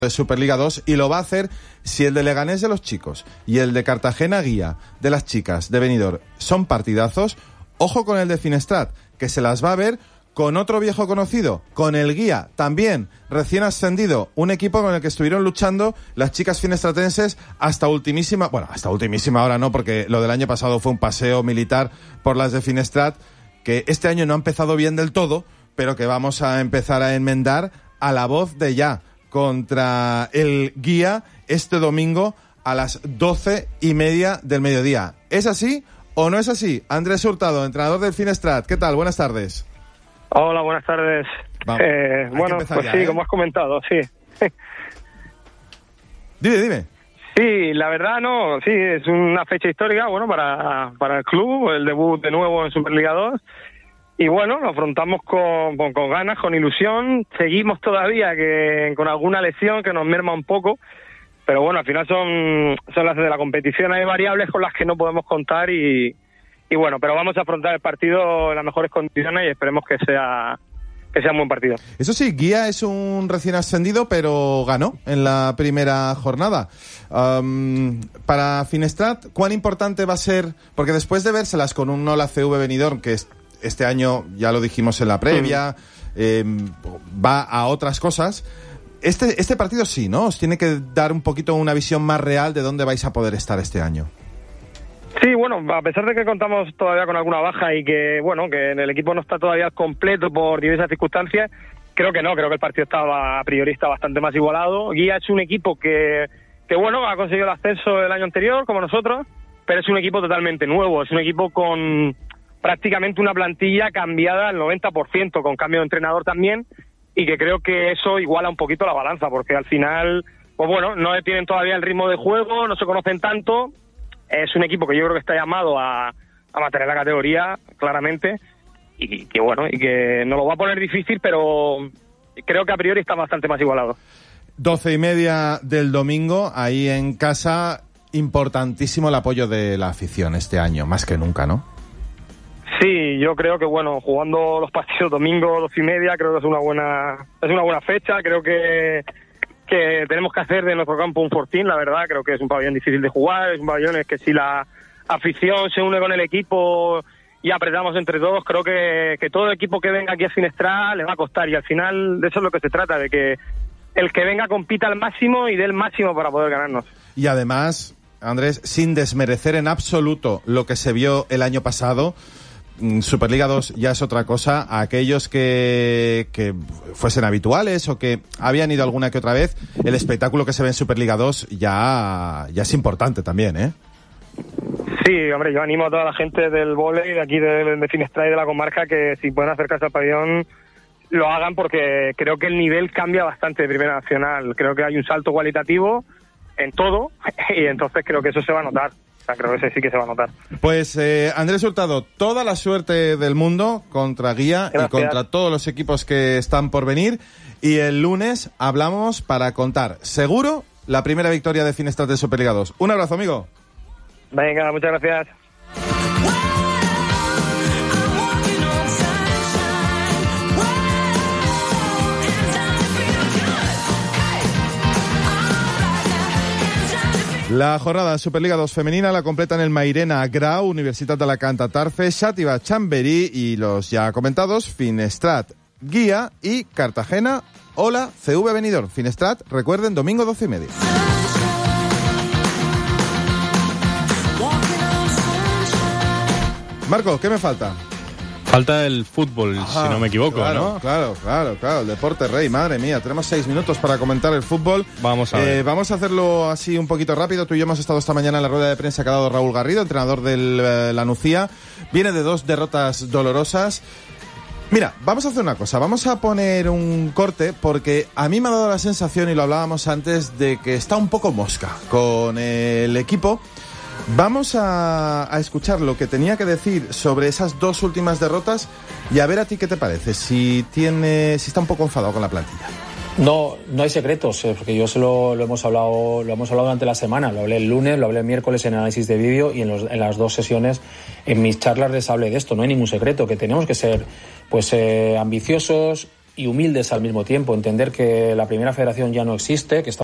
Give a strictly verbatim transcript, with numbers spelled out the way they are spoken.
de Superliga dos, y lo va a hacer si el de Leganés de los chicos y el de Cartagena Guía de las chicas de Benidorm son partidazos. Ojo con el de Finestrat, que se las va a ver con otro viejo conocido, con el Guía, también recién ascendido, un equipo con el que estuvieron luchando las chicas finestratenses hasta ultimísima, bueno, hasta ultimísima hora no, porque lo del año pasado fue un paseo militar por las de Finestrat, que este año no ha empezado bien del todo, pero que vamos a empezar a enmendar a la voz de ya, contra el Guía este domingo a las doce y media del mediodía. ¿Es así o no es así? Andrés Hurtado, entrenador del Finestrat. ¿Qué tal? Buenas tardes. Hola, buenas tardes. Eh, bueno, pues ya, sí, ¿eh? Como has comentado, sí. Dime, dime. Sí, la verdad no, sí, es una fecha histórica, bueno, para, para el club, el debut de nuevo en Superliga dos. Y bueno, lo afrontamos con, con, con ganas, con ilusión. Seguimos todavía que con alguna lesión que nos merma un poco. Pero bueno, al final son, son las de la competición. Hay variables con las que no podemos contar y, y bueno, pero vamos a afrontar el partido en las mejores condiciones y esperemos que sea, que sea un buen partido. Eso sí, Guía es un recién ascendido, pero ganó en la primera jornada. Um, para Finestrat, ¿cuán importante va a ser? Porque después de vérselas con un Ola C V Benidorm, que es este año, ya lo dijimos en la previa, eh, va a otras cosas. Este, este partido sí, ¿no? Os tiene que dar un poquito una visión más real de dónde vais a poder estar este año. Sí, bueno, a pesar de que contamos todavía con alguna baja y que, bueno, que el equipo no está todavía completo por diversas circunstancias, creo que no, creo que el partido estaba a priori está bastante más igualado. Guía es un equipo que, que, bueno, ha conseguido el ascenso el año anterior, como nosotros, pero es un equipo totalmente nuevo, es un equipo con prácticamente una plantilla cambiada al noventa por ciento, con cambio de entrenador también, y que creo que eso iguala un poquito la balanza, porque al final, pues bueno, no tienen todavía el ritmo de juego, no se conocen tanto. Es un equipo que yo creo que está llamado a, a mantener la categoría, claramente, y que bueno, y que nos lo va a poner difícil, pero creo que a priori está bastante más igualado. Doce y media del domingo, ahí en casa, importantísimo el apoyo de la afición este año, más que nunca, ¿no? Sí, yo creo que bueno, jugando los partidos domingo, doce y media, creo que es una buena, es una buena fecha. Creo que, que tenemos que hacer de nuestro campo un fortín, la verdad. Creo que es un pabellón difícil de jugar, es un pabellón en el que si la afición se une con el equipo y apretamos entre todos, creo que, que todo equipo que venga aquí a Finestrat le va a costar, y al final de eso es lo que se trata, de que el que venga compita al máximo y dé el máximo para poder ganarnos. Y además, Andrés, sin desmerecer en absoluto lo que se vio el año pasado, Superliga dos ya es otra cosa. A aquellos que, que fuesen habituales o que habían ido alguna que otra vez, el espectáculo que se ve en Superliga dos ya, ya es importante también, ¿eh? Sí, hombre, yo animo a toda la gente del vóley de aquí de, de Finestrat y de la comarca que si pueden acercarse al pabellón lo hagan, porque creo que el nivel cambia bastante de Primera Nacional. Creo que hay un salto cualitativo en todo y entonces creo que eso se va a notar. O sea, creo que ese sí que se va a notar. Pues eh, Andrés Hurtado, toda la suerte del mundo contra Guía. Gracias. Y contra todos los equipos que están por venir. Y el lunes hablamos para contar, seguro, la primera victoria de Finestrat de Superliga dos. Un abrazo, amigo. Venga, muchas gracias. La jornada de Superliga dos femenina la completan el Mairena Grau, Universitat d'Alacant Tarfe, Xàtiva Chamberí y los ya comentados Finestrat Guía y Cartagena Ola C V Benidorm. Finestrat, recuerden, domingo doce y media. Marco, ¿qué me falta? Falta el fútbol, Ajá, si no me equivoco, claro, ¿no? Claro, claro, claro, el deporte rey, madre mía. Tenemos seis minutos para comentar el fútbol. Vamos a ver. Eh, vamos a hacerlo así un poquito rápido. Tú y yo hemos estado esta mañana en la rueda de prensa que ha dado Raúl Garrido, entrenador del eh, La Nucía. Viene de dos derrotas dolorosas. Mira, vamos a hacer una cosa. Vamos a poner un corte porque a mí me ha dado la sensación, y lo hablábamos antes, de que está un poco mosca con el equipo. Vamos a, a escuchar lo que tenía que decir sobre esas dos últimas derrotas y a ver a ti qué te parece, si tiene, si está un poco enfadado con la plantilla. No, no hay secretos, eh, porque yo se lo, lo hemos hablado, lo hemos hablado durante la semana. Lo hablé el lunes, lo hablé el miércoles en análisis de vídeo y en, los, en las dos sesiones, en mis charlas les hablé de esto. No hay ningún secreto, que tenemos que ser, pues, eh, ambiciosos y humildes al mismo tiempo. Entender que la primera federación ya no existe, que está